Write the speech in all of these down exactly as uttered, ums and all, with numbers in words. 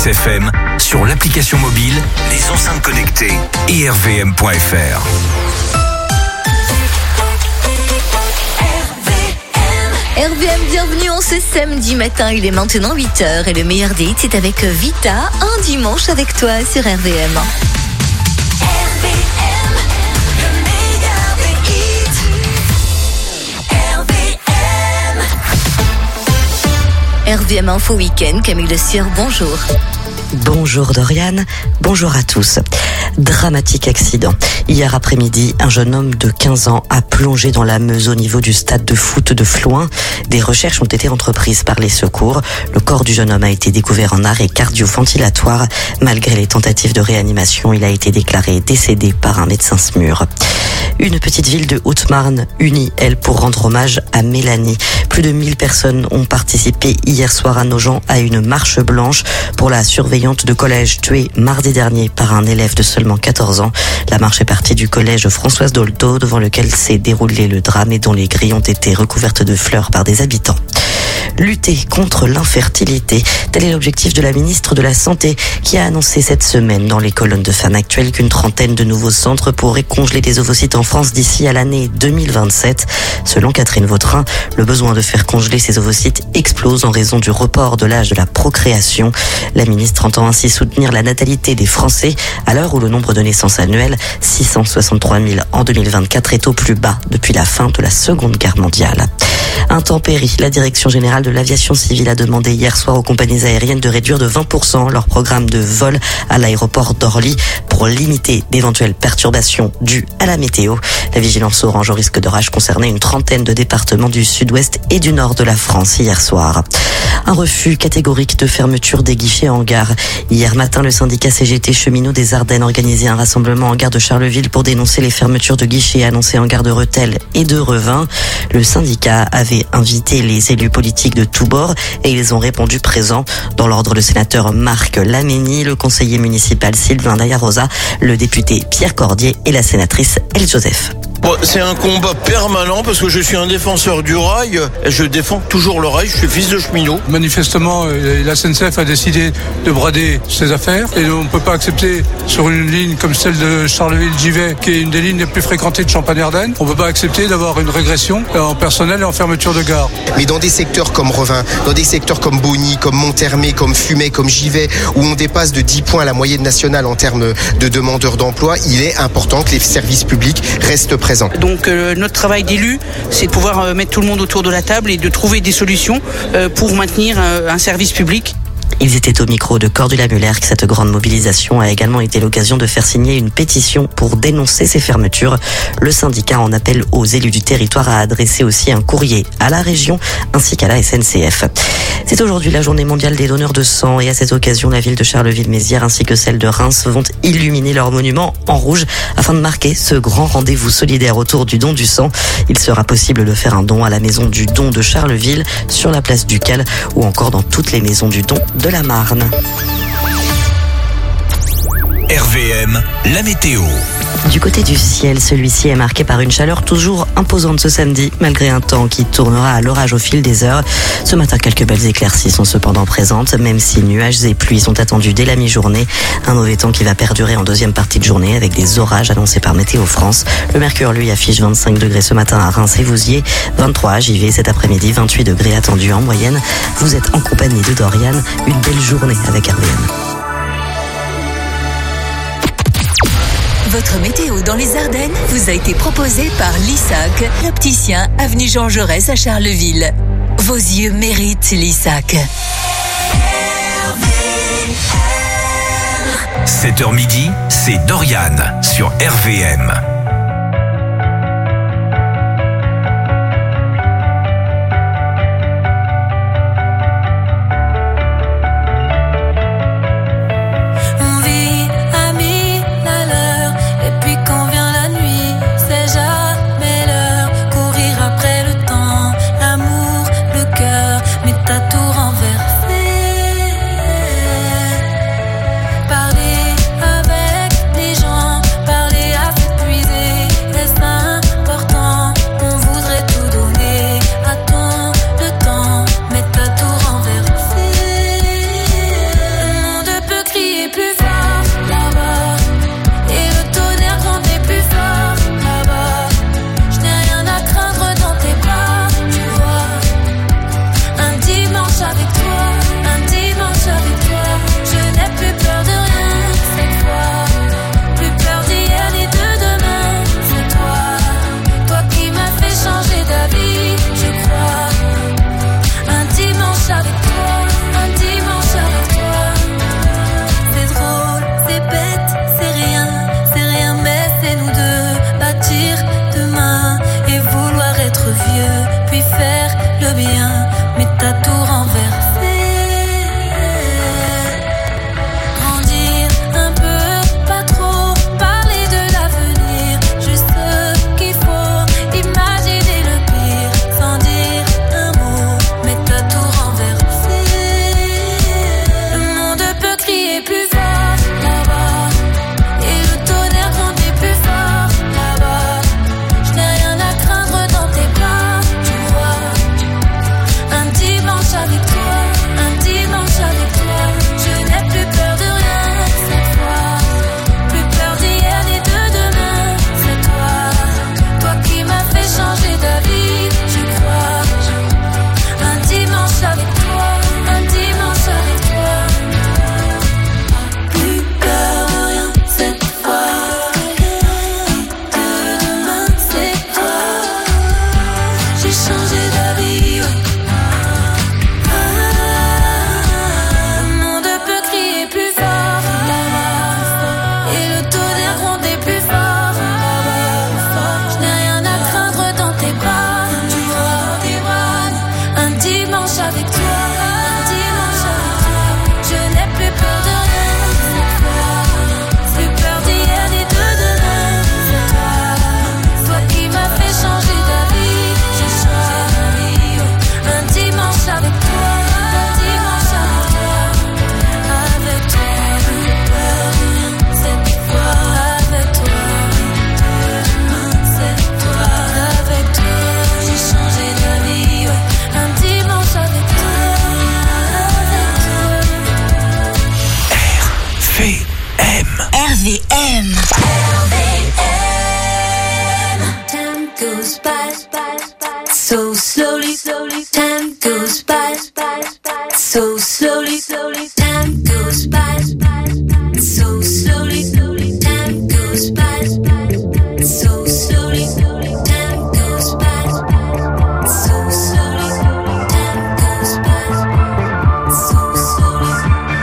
six F M, sur l'application mobile, les enceintes connectées et r v m point f r. R V M, bienvenue en ce samedi matin, il est maintenant huit heures et le meilleur des hits c'est avec Vita, un dimanche avec toi sur R V M. R V M Info Week-end, Camille Le Sieur, bonjour. Bonjour Doriane, bonjour à tous. Dramatique accident. Hier après-midi, un jeune homme de quinze ans a plongé dans la Meuse au niveau du stade de foot de Flouin. Des recherches ont été entreprises par les secours. Le corps du jeune homme a été découvert en arrêt cardio-ventilatoire. Malgré les tentatives de réanimation, il a été déclaré décédé par un médecin SMUR. Une petite ville de Haute-Marne unie, elle, pour rendre hommage à Mélanie. Plus de mille personnes ont participé hier soir à Nogent à une marche blanche pour la surveillante de collège tuée mardi dernier par un élève de seulement quatorze ans. La marche est partie du collège Françoise Dolto, devant lequel s'est déroulé le drame et dont les grilles ont été recouvertes de fleurs par des habitants. Lutter contre l'infertilité, tel est l'objectif de la ministre de la Santé qui a annoncé cette semaine dans les colonnes de Femme Actuelle qu'une trentaine de nouveaux centres pourraient congeler des ovocytes en France d'ici à l'année deux mille vingt-sept. Selon Catherine Vautrin, le besoin de faire congeler ces ovocytes explose en raison du report de l'âge de la procréation. La ministre entend ainsi soutenir la natalité des Français à l'heure où le nombre de naissances annuelles, six cent soixante-trois mille en deux mille vingt-quatre, est au plus bas depuis la fin de la Seconde Guerre mondiale. Intempéries, la Direction générale de l'aviation civile a demandé hier soir aux compagnies aériennes de réduire de vingt pour cent leur programme de vol à l'aéroport d'Orly pour limiter d'éventuelles perturbations dues à la météo. La vigilance orange au risque d'orage concernait une trentaine de départements du sud-ouest et du nord de la France hier soir. Un refus catégorique de fermeture des guichets en gare. Hier matin, le syndicat C G T Cheminots des Ardennes organisait un rassemblement en gare de Charleville pour dénoncer les fermetures de guichets annoncées en gare de Rethel et de Revin. Le syndicat avait invité les élus politiques de tous bords et ils ont répondu présents. Dans l'ordre, le sénateur Marc Laménie, le conseiller municipal Sylvain Dayarosa, le député Pierre Cordier et la sénatrice Elle Joseph. Bon, c'est un combat permanent parce que je suis un défenseur du rail. Je défends toujours le rail. Je suis fils de cheminot. Manifestement, la S N C F a décidé de brader ses affaires et on ne peut pas accepter sur une ligne comme celle de Charleville-Givet, qui est une des lignes les plus fréquentées de Champagne-Ardenne, on ne peut pas accepter d'avoir une régression en personnel et en fermeture de gare. Mais dans des secteurs comme Revin, dans des secteurs comme Bonny, comme Monthermé, comme Fumay, comme Givet, où on dépasse de dix points la moyenne nationale en termes de demandeurs d'emploi, il est important que les services publics restent présents. Donc euh, notre travail d'élu, c'est de pouvoir euh, mettre tout le monde autour de la table et de trouver des solutions euh, pour maintenir euh, un service public. Ils étaient au micro de Cordula Muller. Cette grande mobilisation a également été l'occasion de faire signer une pétition pour dénoncer ces fermetures. Le syndicat en appelle aux élus du territoire à adresser aussi un courrier à la région ainsi qu'à la S N C F. C'est aujourd'hui la journée mondiale des donneurs de sang et à cette occasion, la ville de Charleville-Mézières ainsi que celle de Reims vont illuminer leur monument en rouge afin de marquer ce grand rendez-vous solidaire autour du don du sang. Il sera possible de faire un don à la maison du don de Charleville, sur la place Ducal ou encore dans toutes les maisons du don de la Marne. R V M, la météo. Du côté du ciel, celui-ci est marqué par une chaleur toujours imposante ce samedi, malgré un temps qui tournera à l'orage au fil des heures. Ce matin, quelques belles éclaircies sont cependant présentes, même si nuages et pluies sont attendus dès la mi-journée. Un mauvais temps qui va perdurer en deuxième partie de journée avec des orages annoncés par Météo France. Le mercure, lui, affiche vingt-cinq degrés ce matin à Reims et Vouziers, vingt-trois à Givet cet après-midi, vingt-huit degrés attendus en moyenne. Vous êtes en compagnie de Doriane, une belle journée avec R V M. Votre météo dans les Ardennes vous a été proposée par Lissac, l'opticien avenue Jean Jaurès à Charleville. Vos yeux méritent Lissac. sept heures midi, c'est Doriane sur R V M. Parler avec les gens, parler à s'épuiser. V M. R V M. Time goes by, so slowly, slowly. Time goes by, so slowly, slowly. Time goes by, so slowly, slowly. Time goes by, so slowly, slowly. Time goes by, so slowly, slowly. Time goes by, so slowly.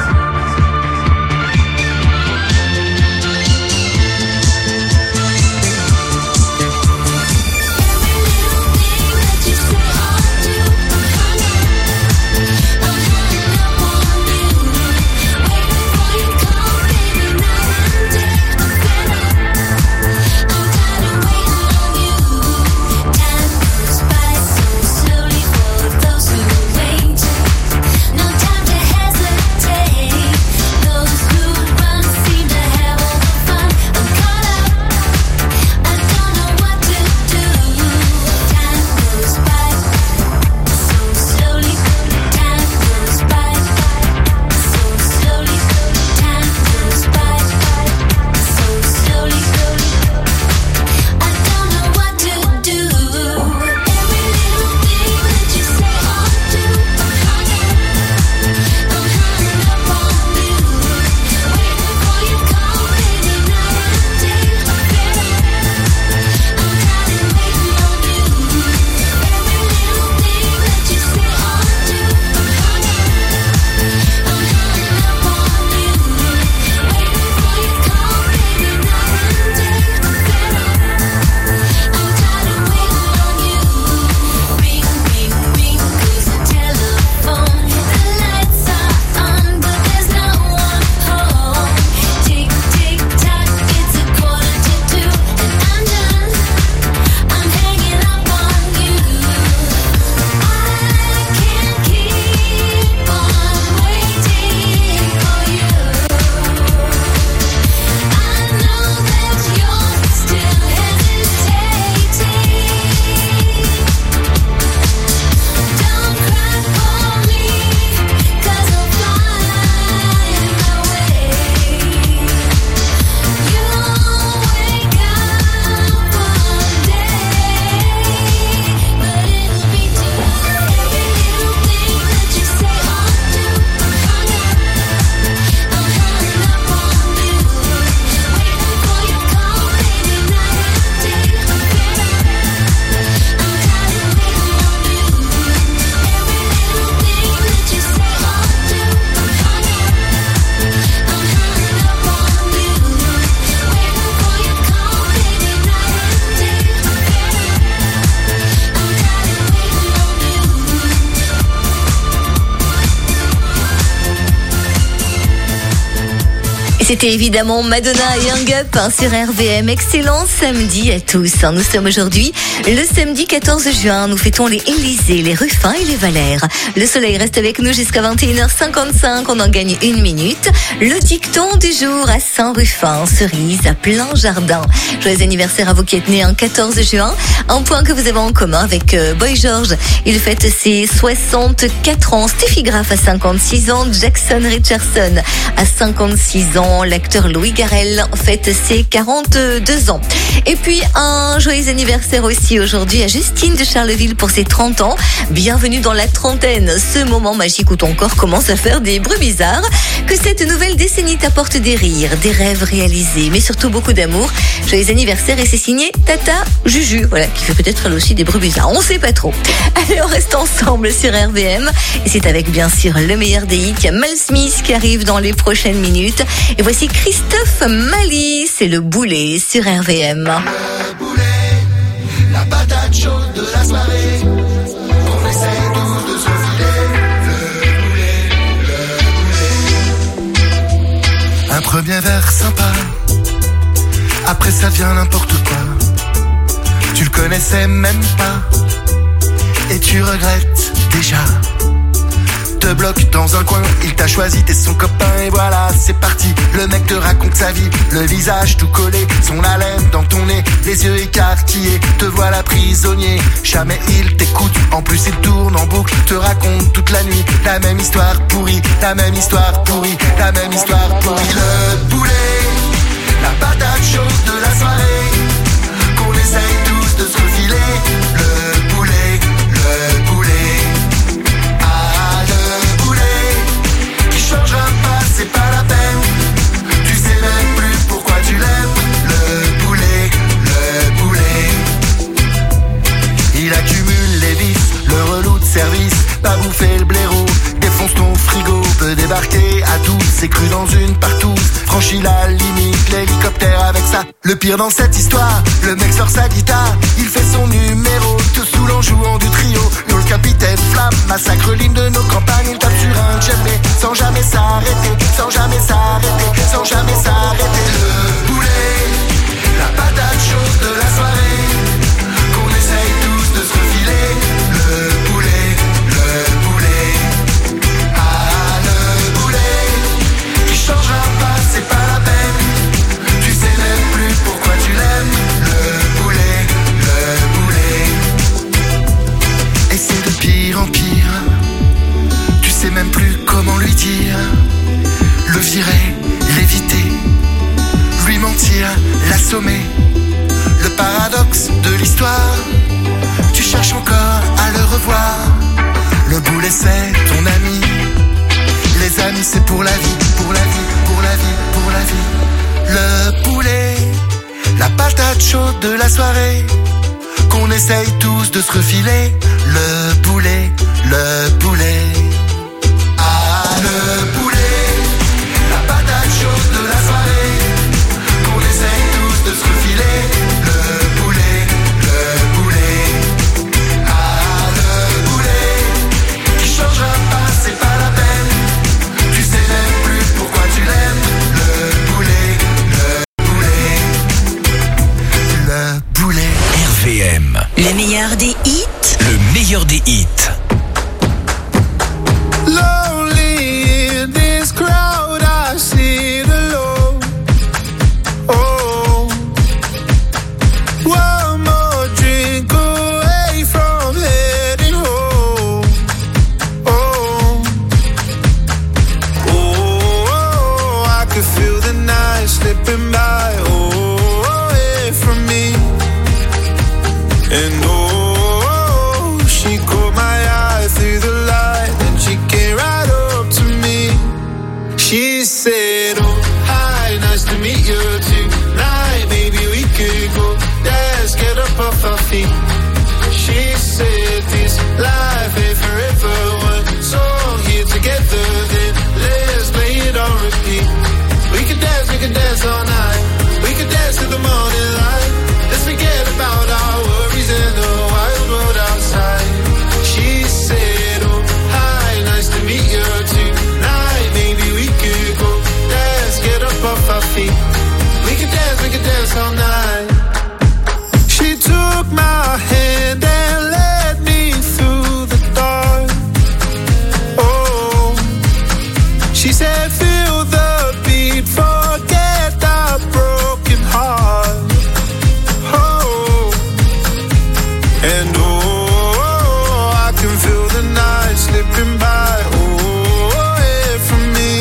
C'était évidemment Madonna et Hang Up hein, sur R V M. Excellent samedi à tous. Nous sommes aujourd'hui le samedi quatorze juin. Nous fêtons les Élysées, les Ruffins et les Valères. Le soleil reste avec nous jusqu'à vingt et une heures cinquante-cinq. On en gagne une minute. Le dicton du jour à Saint-Ruffin, cerise à plein jardin. Joyeux anniversaire à vous qui êtes nés un quatorze juin. Un point que vous avez en commun avec euh, Boy George. Il fête ses soixante-quatre ans. Steffi Graf à cinquante-six ans. Jackson Richardson à cinquante-six ans. L'acteur Louis Garrel fête ses quarante-deux ans. Et puis un joyeux anniversaire aussi aujourd'hui à Justine de Charleville pour ses trente ans. Bienvenue dans la trentaine, ce moment magique où ton corps commence à faire des bruits bizarres. Que cette nouvelle décennie t'apporte des rires, des rêves réalisés, mais surtout beaucoup d'amour. Joyeux anniversaire et c'est signé Tata Juju, voilà, qui fait peut-être elle aussi des bruits bizarres, on sait pas trop. Allez, on reste ensemble sur R V M et c'est avec bien sûr le meilleur des hits. Il y a Mel Smith qui arrive dans les prochaines minutes. Et voici Christophe Mali, c'est le boulet sur R V M. Le boulet, la patate chaude de la soirée. On essaie tous de se filer. Le boulet, le boulet. Un premier verre sympa. Après ça vient n'importe quoi. Tu le connaissais même pas. Et tu regrettes déjà. Te bloque dans un coin, il t'a choisi, t'es son copain et voilà, c'est parti. Le mec te raconte sa vie, le visage tout collé, son haleine dans ton nez, les yeux écarquillés, te voilà prisonnier. Jamais il t'écoute, en plus il tourne en boucle, te raconte toute la nuit la même histoire pourrie, la même histoire pourrie, la même histoire pourrie. Le une partouze, franchit la limite, l'hélicoptère avec ça. Le pire dans cette histoire, le mec sort sa guitare, il fait son numéro, tout saoul en jouant du trio. Nous le capitaine Flamme, massacre l'hymne de nos campagnes, il tape sur un djembé, sans jamais s'arrêter, sans jamais s'arrêter, sans jamais s'arrêter. Le poulet, la patate chaude de la soirée, qu'on essaye tous de se refiler. Le poulet, le poulet, ah le poulet, qui changera pas, c'est pas la peine. Tu sais même plus pourquoi tu l'aimes. Le poulet, le poulet, et c'est de pire en pire. Tu sais même plus comment lui dire. Le virer, l'éviter, lui mentir, l'assommer. Le paradoxe de l'histoire, tu cherches encore à le revoir. Le boulet c'est ton ami, les amis c'est pour la vie, pour la vie, pour la vie, pour la vie. Le poulet, la patate chaude de la soirée, qu'on essaye tous de se refiler. Le poulet, le poulet, ah le poulet, la patate chaude de la soirée, qu'on essaye tous de se refiler. Le poulet, le poulet, ah le poulet, qui changera pas, c'est pas la peine. Tu sais même plus pourquoi tu l'aimes. Le poulet, le poulet, le poulet. R V M. Le meilleur des hits. Le meilleur des hits. Lonely in this crowd, I sit alone. Oh, one more drink away from heading home. Oh, oh, I could feel the night slipping by. Oh, away from me. And oh, she caught my eye through the light, and she came right up to me. She said, oh, hi, nice to meet you tonight. Maybe we could go dance, get up off our feet. She said, this life ain't forever. One song here together, then let's play it on repeat. We could dance, we could dance all night. We could dance to the morning light. Let's forget about our worries in the wild world outside. She said, oh, hi, nice to meet you tonight. Maybe we could go dance, get up off our feet. We could dance, we could dance all night. She took my hand and led me through the dark. Oh, she said, feel the beat, forget the broken heart. Oh, and oh, I can feel the night slipping by. Oh, away from me.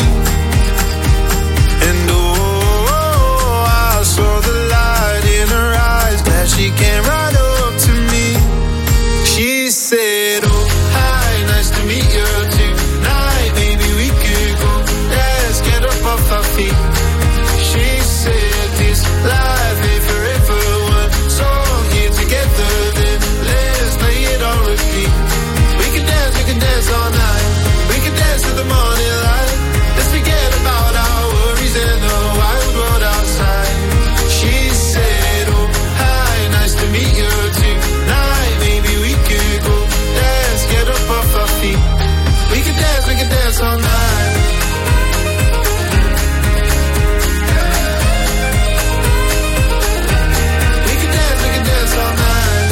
And oh, I saw the light in her eyes, glad she came right up to me. She said, oh, hi, nice to meet you tonight. Maybe we could go dance, get up off our feet. She said, this life ain't forever. One song here together, then let's play it on repeat. We can dance, we can dance all night. We can dance to the morning light. Let's forget about our worries and the wild world outside. She said, oh, hi, nice to meet you tonight. Maybe we could go dance, get up off our feet. We can dance, we can dance all night. We can dance, we can dance all night.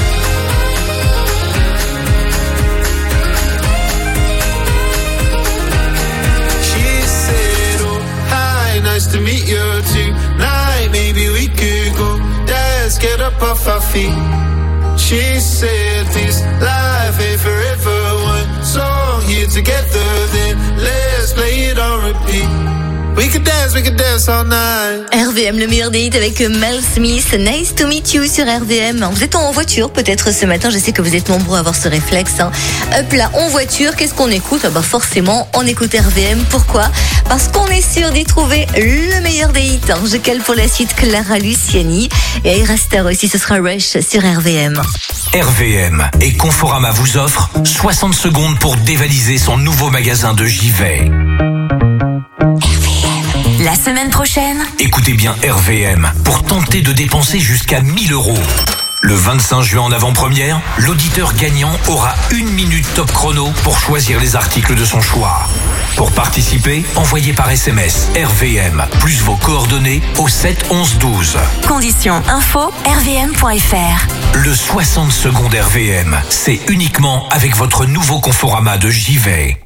She said, oh, hi, nice to meet you tonight. Maybe we could go dance, get up off our feet. She said, this life ain't forever. One song here together, then let's play it on repeat. We could dance, we could dance all night. R V M, le meilleur des hits avec Mel Smith. Nice to meet you sur R V M. Vous êtes en voiture peut-être ce matin, je sais que vous êtes nombreux à avoir ce réflexe. Hein. Hop là, en voiture, qu'est-ce qu'on écoute? Ah bah forcément, on écoute R V M. Pourquoi? Parce qu'on est sûr d'y trouver le meilleur des hits. Hein. Je cale pour la suite Clara Luciani et Ira Star aussi, ce sera Rush sur R V M. R V M et Conforama vous offre soixante secondes pour dévaliser son nouveau magasin de Givet. La semaine prochaine, Écoutez bien R V M pour tenter de dépenser jusqu'à mille euros. Le vingt-cinq juin en avant-première, l'auditeur gagnant aura une minute top chrono pour choisir les articles de son choix. Pour participer, envoyez par S M S R V M plus vos coordonnées au sept onze douze. conditions info r v m point f r. Le soixante secondes R V M, c'est uniquement avec votre nouveau Conforama de J V.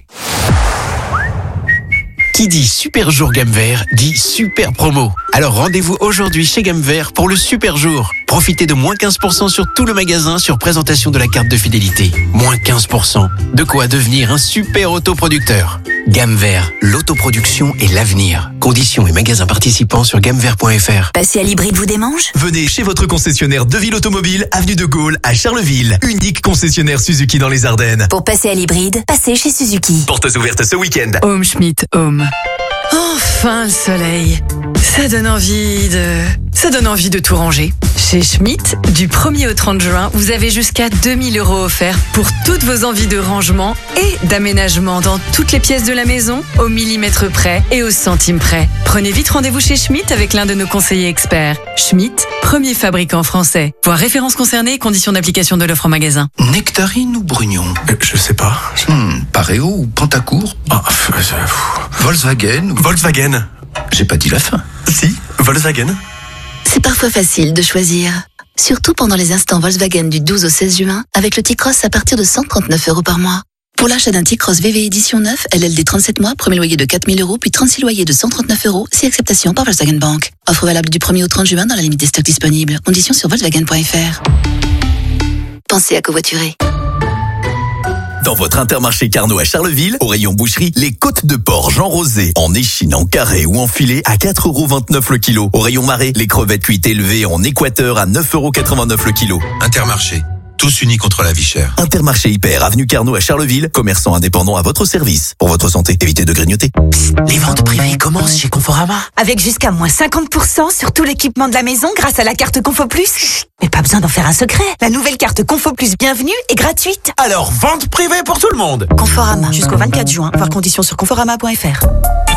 Qui dit super jour gamme vert dit super promo. Alors rendez-vous aujourd'hui chez Gamme Vert pour le super jour. Profitez de moins quinze pour cent sur tout le magasin sur présentation de la carte de fidélité. Moins quinze pour cent. De quoi devenir un super autoproducteur. Gamme Vert, l'autoproduction et l'avenir. Conditions et magasins participants sur gamme vert point f r. Passer à l'hybride vous démange? Venez chez votre concessionnaire Deville Automobile, avenue de Gaulle à Charleville. Unique concessionnaire Suzuki dans les Ardennes. Pour passer à l'hybride, passez chez Suzuki. Portes ouvertes ce week-end. Home Schmidt Home. Enfin le soleil. Ça donne envie de... Ça donne envie de tout ranger. Chez Schmidt, du premier au trente juin, vous avez jusqu'à deux mille euros offerts pour toutes vos envies de rangement et d'aménagement dans toutes les pièces de la maison, au millimètre près et au centime près. Prenez vite rendez-vous chez Schmidt avec l'un de nos conseillers experts. Schmidt, premier fabricant français. Voir références concernées et conditions d'application de l'offre en magasin. Nectarine ou Brugnon? Euh, je sais pas. Hmm, Pareo ou Pantacourt? Ah, euh, euh, Volkswagen ou... Volkswagen. J'ai pas dit la fin. Si, Volkswagen. C'est parfois facile de choisir. Surtout pendant les instants Volkswagen du douze au seize juin, avec le T-Cross à partir de cent trente-neuf euros par mois. Pour l'achat d'un T-Cross V V édition neuf, L L D trente-sept mois, premier loyer de quatre mille euros, puis trente-six loyers de cent trente-neuf euros, si acceptation par Volkswagen Bank. Offre valable du premier au trente juin dans la limite des stocks disponibles. Conditions sur volkswagen point f r. Pensez à covoiturer. Dans votre Intermarché Carnot à Charleville, au rayon boucherie, les côtes de porc Jean Rosé, en échine, en carré ou en filet à quatre euros vingt-neuf le kilo. Au rayon marais, les crevettes cuites élevées en équateur à neuf euros quatre-vingt-neuf le kilo. Intermarché, tous unis contre la vie chère. Intermarché Hyper, avenue Carnot à Charleville, commerçant indépendant à votre service. Pour votre santé, évitez de grignoter. Psst, les ventes privées commencent chez Conforama. Avec jusqu'à moins cinquante pour cent sur tout l'équipement de la maison grâce à la carte Confo Plus. Chut, mais pas besoin d'en faire un secret. La nouvelle carte Confo Plus Bienvenue est gratuite. Alors, vente privée pour tout le monde. Conforama, jusqu'au vingt-quatre juin. Voir conditions sur conforama point f r.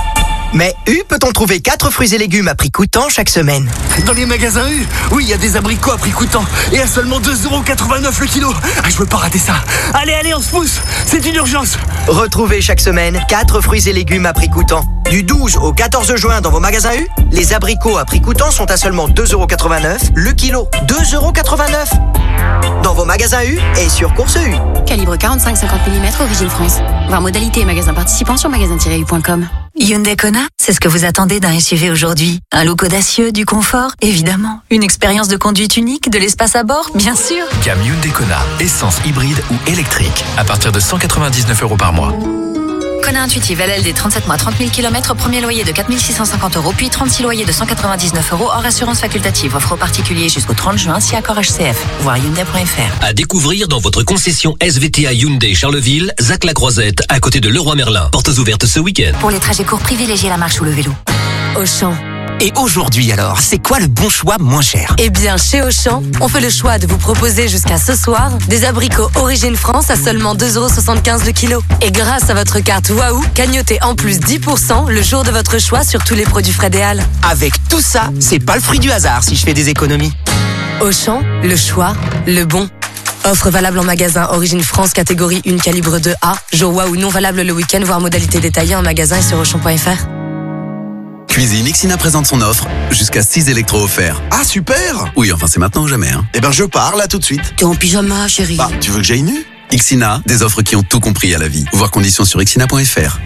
Mais U peut-on trouver quatre fruits et légumes à prix coûtant chaque semaine? Dans les magasins U, oui, il y a des abricots à prix coûtant et à seulement deux euros quatre-vingt-neuf le kilo. Ah, je veux pas rater ça. Allez, allez, on se pousse, c'est une urgence. Retrouvez chaque semaine quatre fruits et légumes à prix coûtant. Du douze au quatorze juin dans vos magasins U, les abricots à prix coûtant sont à seulement deux euros quatre-vingt-neuf le kilo. deux euros quatre-vingt-neuf dans vos magasins U et sur Course U. Calibre quarante-cinq cinquante millimètres, origine France. Voir modalité et magasins participants sur magasin tiret u point com. Hyundai Kona, c'est ce que vous attendez d'un S U V aujourd'hui. Un look audacieux, du confort, évidemment. Une expérience de conduite unique, de l'espace à bord, bien sûr. Gamme Hyundai Kona, essence hybride ou électrique, à partir de cent quatre-vingt-dix-neuf euros par mois. Kona Intuitive, L L D trente-sept mois, trente mille kilomètres, premier loyer de quatre mille six cent cinquante euros, puis trente-six loyers de cent quatre-vingt-dix-neuf euros hors assurance facultative. Offre aux particuliers jusqu'au trente juin, si accord H C F. Voir hyundai point f r. À découvrir dans votre concession S V T A Hyundai Charleville, Zac-la-Croisette, à côté de Leroy Merlin. Portes ouvertes ce week-end. Pour les trajets courts, privilégiez la marche ou le vélo. Auchan. Et aujourd'hui alors, c'est quoi le bon choix moins cher? Eh bien, chez Auchan, on fait le choix de vous proposer jusqu'à ce soir des abricots Origine France à seulement deux euros soixante-quinze le kilo. Et grâce à votre carte Waouh, cagnotez en plus dix pour cent le jour de votre choix sur tous les produits Frédéal. Avec tout ça, c'est pas le fruit du hasard si je fais des économies. Auchan, le choix, le bon. Offre valable en magasin Origine France catégorie un calibre deux A. Jour Waouh non valable le week-end, voire modalité détaillée en magasin et sur auchan point f r. Cuisine, Ixina présente son offre, jusqu'à six électros offerts. Ah super! Oui, enfin c'est maintenant ou jamais. Hein. Eh ben je pars là tout de suite. T'es en pyjama, chérie. Bah, tu veux que j'aille nu? Ixina, des offres qui ont tout compris à la vie. Voir conditions sur ixina point f r.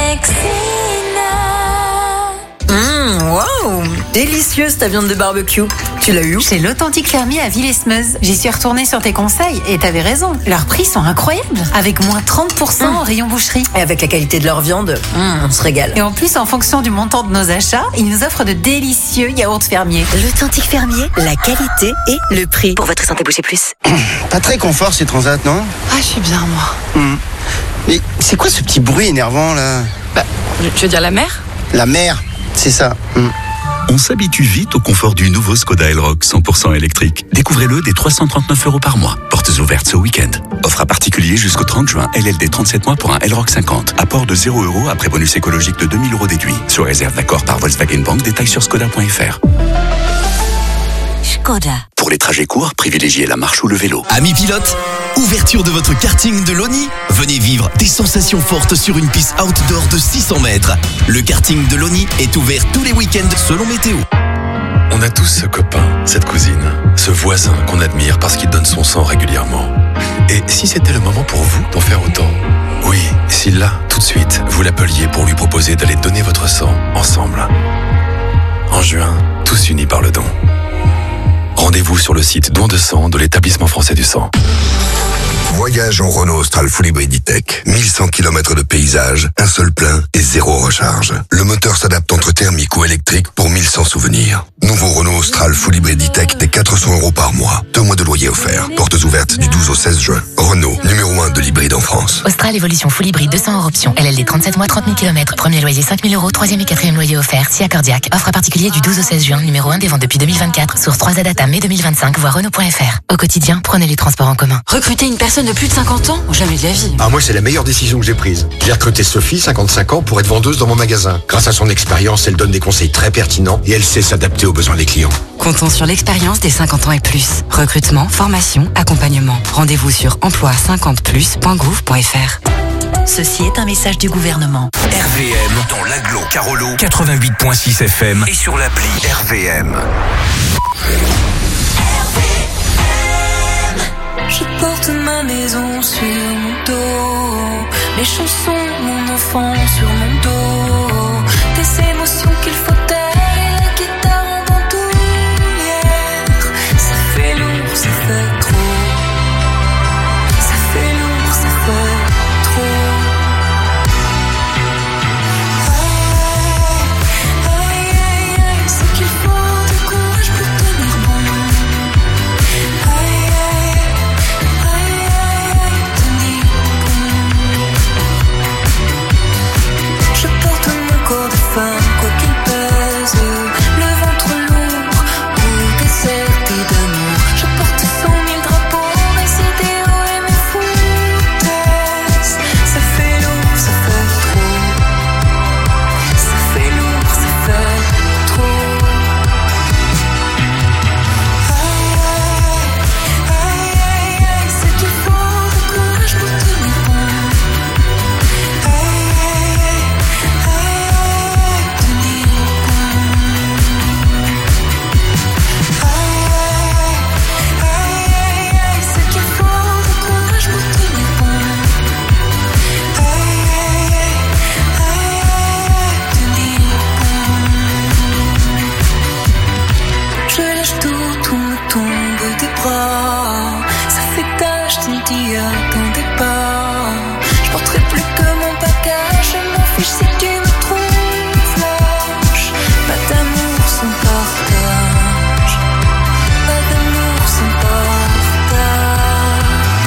Mmh, wow, délicieuse ta viande de barbecue. Tu l'as eu où? Chez l'Authentique Fermier à Villesmeuse. J'y suis retournée sur tes conseils et t'avais raison. Leurs prix sont incroyables. Avec moins trente pour cent mmh. en rayon boucherie. Et avec la qualité de leur viande, mmh, on se régale. Et en plus, en fonction du montant de nos achats, ils nous offrent de délicieux yaourts fermiers. L'Authentique Fermier, la qualité et le prix. Pour votre santé, bougez plus. Pas très confort ces transats, non? Ah, je suis bien, moi. Mmh. Mais c'est quoi ce petit bruit énervant là? Bah, je veux dire la mer? La mer, c'est ça. Mmh. On s'habitue vite au confort du nouveau Skoda Elroq cent pour cent électrique. Découvrez-le dès trois cent trente-neuf euros par mois. Portes ouvertes ce week-end. Offre à particulier jusqu'au trente juin. L L D trente-sept mois pour un Elroq cinquante. Apport de zéro euros après bonus écologique de deux mille euros déduit. Sous réserve d'accord par Volkswagen Bank. Détails sur skoda point f r. Skoda. Pour les trajets courts, privilégiez la marche ou le vélo. Amis pilotes, ouverture de votre karting de Loni. Venez vivre des sensations fortes sur une piste outdoor de six cents mètres. Le karting de Loni est ouvert tous les week-ends selon météo. On a tous ce copain, cette cousine, ce voisin qu'on admire parce qu'il donne son sang régulièrement. Et si c'était le moment pour vous d'en faire autant ? Oui, si là, tout de suite, vous l'appeliez pour lui proposer d'aller donner votre sang ensemble. En juin, tous unis par le don. Rendez-vous sur le site don de sang de l'établissement français du sang. Voyage en Renault Austral Full Hybrid E-Tech. mille cent kilomètres de paysage, un seul plein et zéro recharge. Le moteur s'adapte entre thermique ou électrique pour mille cent souvenirs. Nouveau Renault Austral Full Hybrid E-Tech des quatre cents euros par mois. Deux mois de loyer offerts. Portes ouvertes du douze au seize juin. Renault, numéro un de l'hybride en France. Austral Evolution Full Hybrid deux cents hors option. L L D trente-sept mois, trente mille kilomètres. Premier loyer cinq mille euros. Troisième et quatrième loyer offert. Si accordiaque. Offre à particulier du douze au seize juin. Numéro un des ventes depuis deux mille vingt-quatre. Source trois A Data mai deux mille vingt-cinq. Voir Renault point f r. Au quotidien, prenez les transports en commun. Recruter une personne de plus de cinquante ans ? Jamais de la vie. Ah, moi, c'est la meilleure décision que j'ai prise. J'ai recruté Sophie, cinquante-cinq ans, pour être vendeuse dans mon magasin. Grâce à son expérience, elle donne des conseils très pertinents et elle sait s'adapter aux besoins des clients. Comptons sur l'expérience des cinquante ans et plus. Recrutement, formation, accompagnement. Rendez-vous sur emploi cinquante plus point gouv point f r. Ceci est un message du gouvernement. R V M dans l'agglo Carolo quatre-vingt-huit point six F M et sur l'appli R V M. Je porte ma maison sur mon dos, mes chansons, mon enfant sur mon dos, des émotions qu'il faut taire et la guitare en bandoulière. Ça fait lourd, ça fait trop. Ça fait lourd, ça fait trop. Aïe, aïe, aïe, aïe, c'est qu'il faut du courage pour tenir bon. Aïe, aïe. Je porte mon corps de femme, quoi qu'il pèse, le ventre lourd, ou déserté d'amour. Je porte cent mille drapeaux, mes idéaux et mes foutaises. Ça fait lourd, ça fait trop. Ça fait lourd, ça fait trop. Aïe, aïe, aïe, aïe, c'est qu'il faut du courage pour tenir bon. Je lâche tout, tout me tombe des bras. Ça fait tâche, tu me dis attendez pas. Je porterai plus que mon bagage. Je m'en fiche si tu me trouves lâche. Pas d'amour sans partage. Pas d'amour sans partage.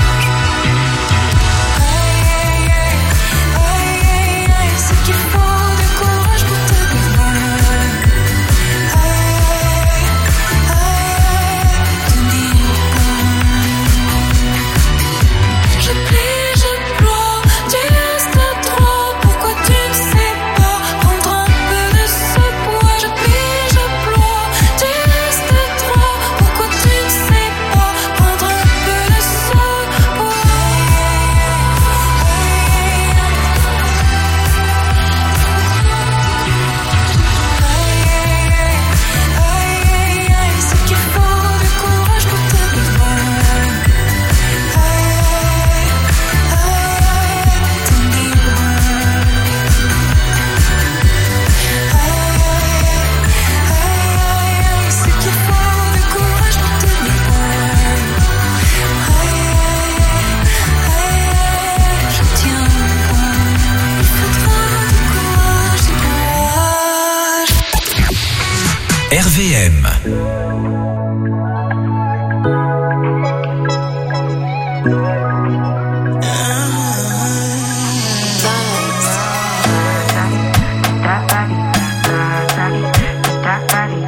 Aïe, aïe, aïe, aïe, aïe, aïe, c'est qu'il faut du courage pour tenir bon. Je plie, je ploie, tu restes trop. Pourquoi tu ne sais pas prendre un peu de ce poids? Je plie, je ploie, tu restes trop. Pourquoi tu ne sais pas prendre un peu de ce poids? Aïe, aïe, aïe, c'est qu'il faut du courage pour tenir bon. R V M. Body,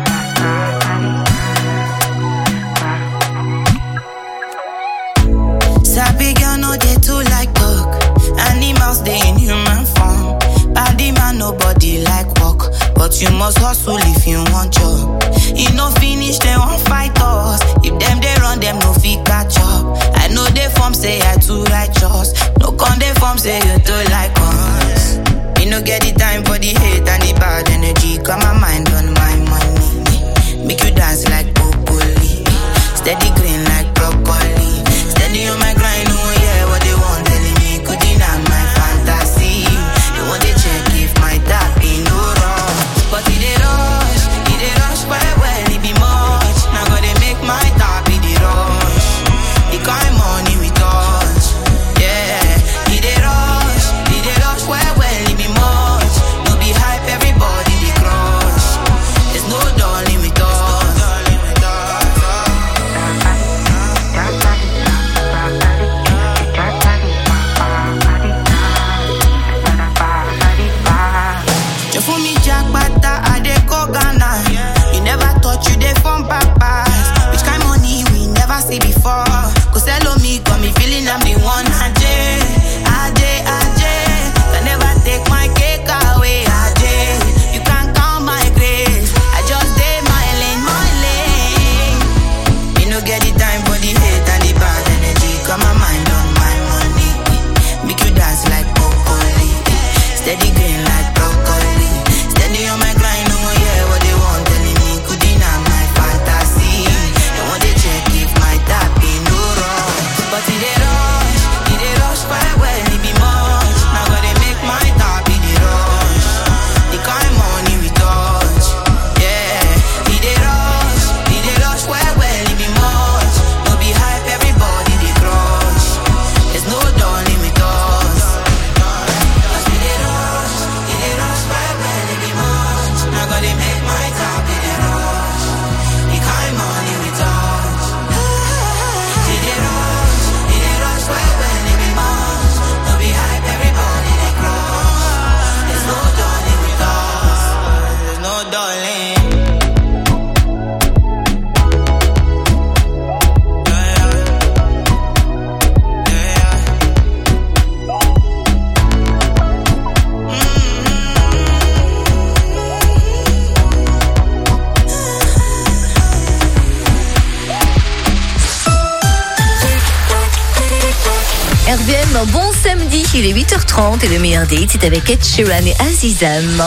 hustle if you want job. You no finish, they won't fight us. If them they run, them no fit catch up. I know they form say I too righteous. No con they form say you too like us. Me no get the time for the hate and the bad energy. Got my mind on my money. Make you dance like broccoli. Steady green like broccoli. Steady on my grind, oh yeah, what they want telling me. Could deny my fantasy. They want to check if my tap ain't no wrong. But it they rush, it they rush well, well, it be much. Now gotta make my tap be the rush. The kind money we touch, yeah. It they rush, it they rush well, well, it be much. No be hype, everybody they crush. There's no darling with us. You for me jackpata, I dey go Ghana. You never thought you dey from papas. Which kind money we never see before. Cause hello me, got me feeling I'm the one. Ajay, Ajay, Ajay. Can never take my cake away, Ajay. You can't count my grace. I just did my lane, my lane. You no get the time for the hate and the bad energy. Got my mind on my money. Make you dance like broccoli. Steady green like broccoli. Steady on my grind, oh yeah, what they want telling me. Could deny my fantasy. They want to check if my tap ain't no wrong. But it they rush, it they rush well, well, it be much. Now gotta make my tap be the rush. The kind money we touch, yeah. It they rush, it they rush well, well, it be much. No be hype, everybody they crush. There's no darling with us. Cause it they rush, it they rush well, well, it be much. Now gotta make my tap be the rush. The kind money we touch. It they rush, it they rush well, well, it be much. No be hype, everybody they crush. There's no darling with us. There's no darling. R V M, bon samedi, il est huit heures trente et le meilleur date c'est avec Ed Sheeran et Azizam.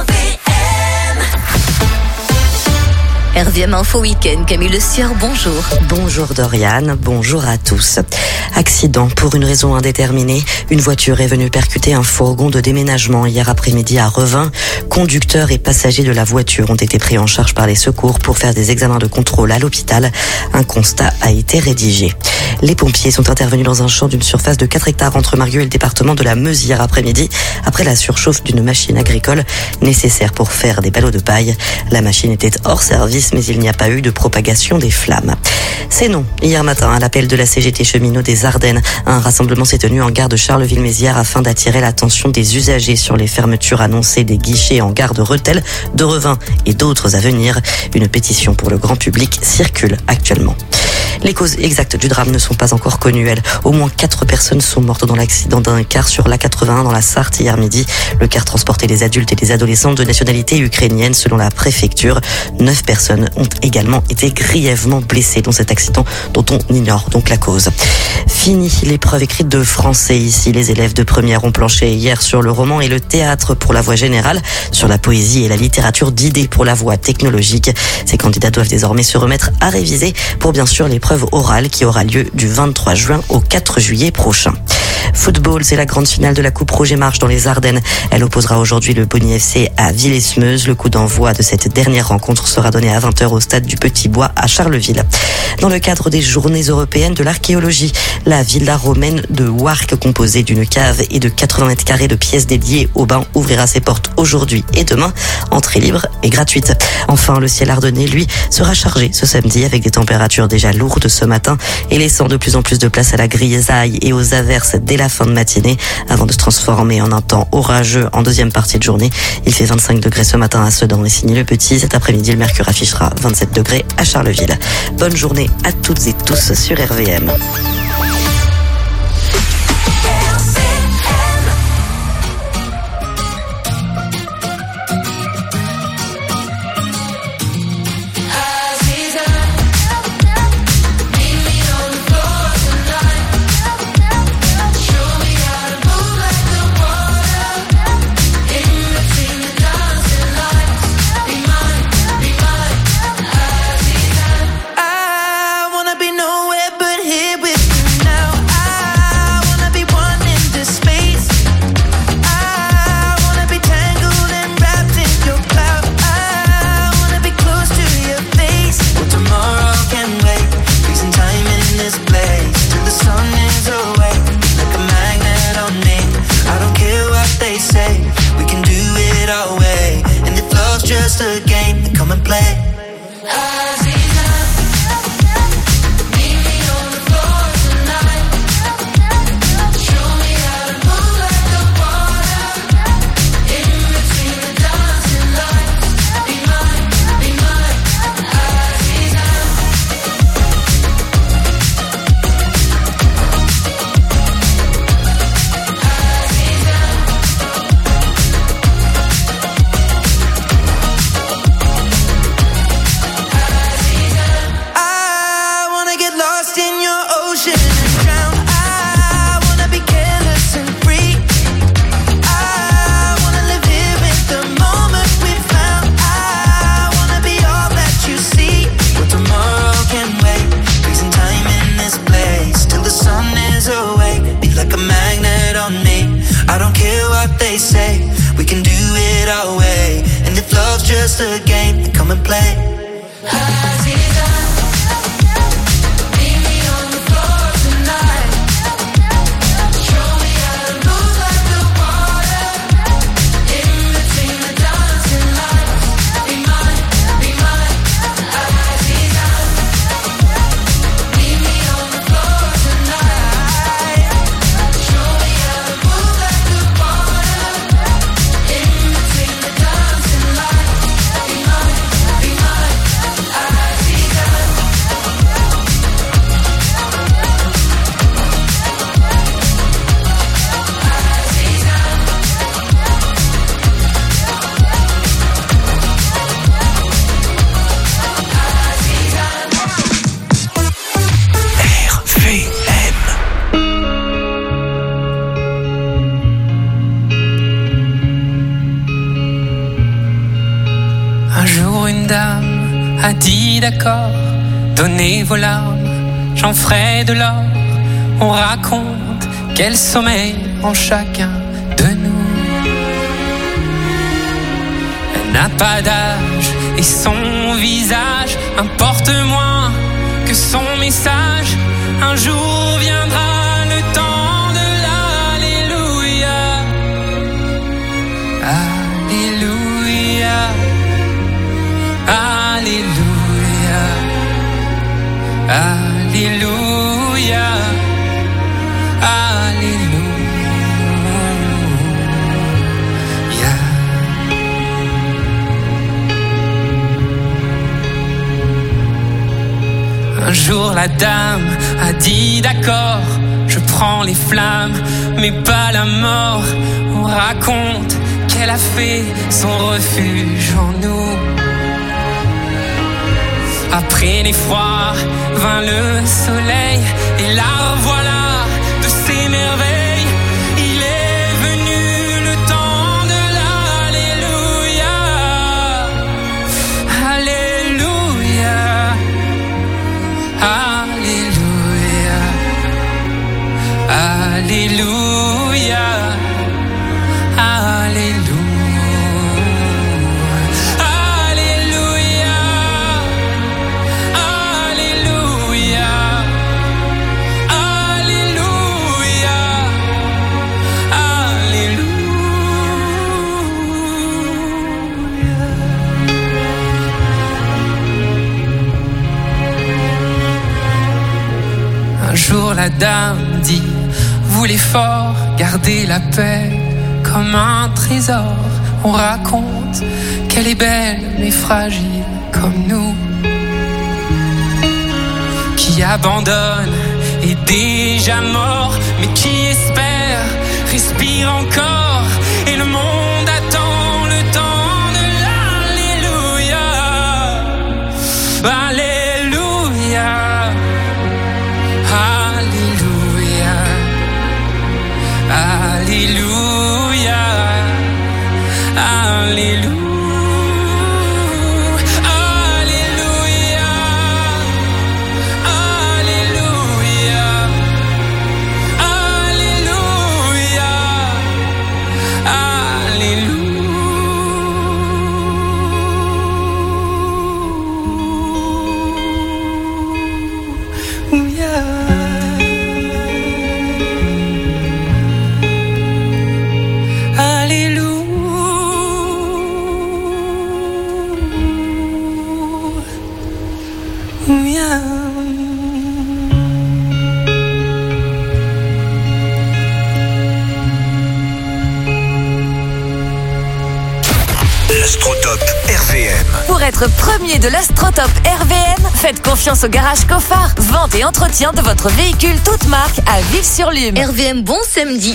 R V M Info Week-end, Camille Le Sieur, bonjour. Bonjour Doriane, bonjour à tous. Accident pour une raison indéterminée. Une voiture est venue percuter un fourgon de déménagement hier après-midi à Revin. Conducteur et passagers de la voiture ont été pris en charge par les secours pour faire des examens de contrôle à l'hôpital. Un constat a été rédigé. Les pompiers sont intervenus dans un champ d'une surface de quatre hectares entre Margueux et le département de la Meuse hier après-midi après la surchauffe d'une machine agricole nécessaire pour faire des ballots de paille. La machine était hors service mais il n'y a pas eu de propagation des flammes. C'est non. Hier matin, à l'appel de la C G T Cheminots des Ardennes, un rassemblement s'est tenu en gare de Charleville-Mézières afin d'attirer l'attention des usagers sur les fermetures annoncées des guichets en gare de Rethel, de Revin et d'autres à venir. Une pétition pour le grand public circule actuellement. Les causes exactes du drame ne sont pas encore connues, elles. Au moins quatre personnes sont mortes dans l'accident d'un car sur l'A quatre-vingt-un dans la Sarthe hier midi. Le car transportait des adultes et des adolescents de nationalité ukrainienne selon la préfecture. Neuf personnes ont également été grièvement blessées dans cet accident dont on ignore donc la cause. Fini l'épreuve écrite de français ici. Les élèves de première ont planché hier sur le roman et le théâtre pour la voix générale, sur la poésie et la littérature d'idées pour la voix technologique. Ces candidats doivent désormais se remettre à réviser pour bien sûr l'épreuve orale qui aura lieu du vingt-trois juin au quatre juillet prochain. Football, c'est la grande finale de la Coupe Roger Marche dans les Ardennes. Elle opposera aujourd'hui le Bonny F C à Villers-Meuse. Le coup d'envoi de cette dernière rencontre sera donné à vingt heures au stade du Petit Bois à Charleville. Dans le cadre des journées européennes de l'archéologie, la villa romaine de Warcq, composée d'une cave et de quatre-vingts mètres carrés de pièces dédiées au bain, ouvrira ses portes aujourd'hui et demain. Entrée libre et gratuite. Enfin, le ciel ardennais, lui, sera chargé ce samedi avec des températures déjà lourdes ce matin et laissant de plus en plus de place à la grisaille et aux averses dès la fin de matinée avant de se transformer en un temps orageux en deuxième partie de journée. Il fait vingt-cinq degrés ce matin à Sedan et Signy-le-Petit. Cet après-midi, le mercure affichera vingt-sept degrés à Charleville. Bonne journée à toutes et tous sur R V M. game, then come and play. They say we can do it our way, and if love's just a game, then come and play. A dit d'accord, donnez vos larmes, j'en ferai de l'or. On raconte quel sommeil en chacun de nous. Elle n'a pas d'âge et son visage importe moins que son message. Un jour viendra le temps de l'alléluia. Alléluia. Alléluia, Alléluia, Alléluia. Un jour la dame a dit d'accord, je prends les flammes, mais pas la mort. On raconte qu'elle a fait son refuge en nous. Après l'effroi vint le soleil, et la revoilà de ses merveilles. Il est venu le temps de l'alléluia. Alléluia. Alléluia. Alléluia. Alléluia. Un jour la dame dit, vous les forts, gardez la paix comme un trésor. On raconte qu'elle est belle mais fragile comme nous, qui abandonne est déjà mort, mais qui espère respire encore. Et le monde attend le temps de l'alléluia. Alléluia. Alléluia, Alléluia, Alléluia. souviens. L'Astrotop R V M. Pour être premier de l'Astrotop R V M, faites confiance au garage Cofard. Vente et entretien de votre véhicule toute marque à Vives-sur-Lume. R V M, bon samedi.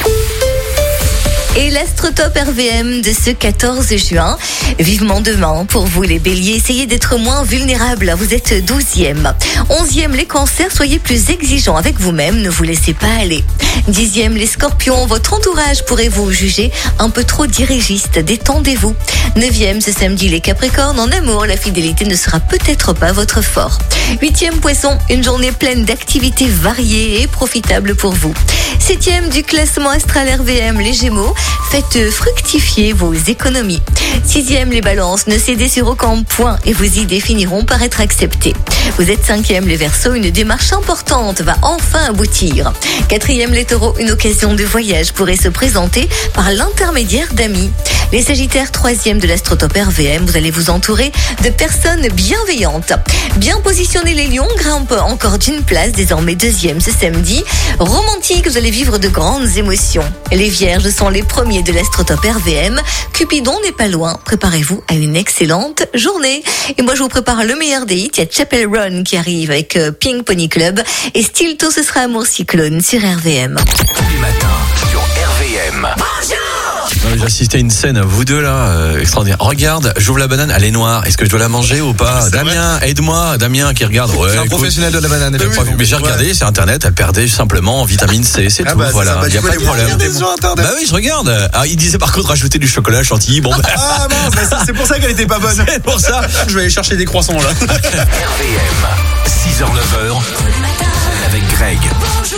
Et l'Astrotop R V M de ce quatorze juin. Vivement demain, pour vous les béliers, essayez d'être moins vulnérables. Vous êtes douzième. onzième, les cancers, soyez plus exigeants avec vous-même, ne vous laissez pas aller. dixième, les scorpions, votre entourage pourrait vous juger un peu trop dirigiste, détendez-vous. neuvième, ce samedi, les capricornes, en amour, la fidélité ne sera peut-être pas votre fort. huitième, poisson, une journée pleine d'activités variées et profitables pour vous. septième, du classement astral R V M, les gémeaux, faites fructifier vos économies. Sixième, les balances, ne cédez sur aucun point et vos idées finiront par être acceptées. Vous êtes cinquième, les verseaux, une démarche importante va enfin aboutir. Quatrième, les taureaux, une occasion de voyage pourrait se présenter par l'intermédiaire d'amis. Les sagittaires, troisième de l'Astrotop R V M, vous allez vous entourer de personnes bienveillantes. Bien positionnés, les lions, grimpent encore d'une place, désormais deuxième ce samedi. Romantique, vous allez vivre de grandes émotions. Les vierges sont les premiers de l'Astrotop R V M. Cupidon n'est pas loin. Préparez-vous à une excellente journée. Et moi, je vous prépare le meilleur des hits. Il y a Chapel Run qui arrive avec Pink Pony Club. Et Stilto, ce sera Amour Cyclone sur R V M. Tous les matins sur R V M. Bonjour. J'ai assisté à une scène, vous deux là, euh, extraordinaire. Regarde, j'ouvre la banane, elle est noire. Est-ce que je dois la manger ou pas? C'est Damien, vrai. Aide-moi. Damien qui regarde. Ouais, c'est un écoute, professionnel de la banane. Mais, oui, mais j'ai regardé ouais. sur internet, elle perdait simplement en vitamine C, c'est ah tout. Bah, voilà, il n'y a pas de problème. Bah oui, je regarde. Ah, il disait par contre rajouter du chocolat chantilly. Bon, bah... Ah mince, c'est pour ça qu'elle était pas bonne. C'est pour ça. Je vais aller chercher des croissants là. R V M, six heures neuf heures avec Greg. Bonjour.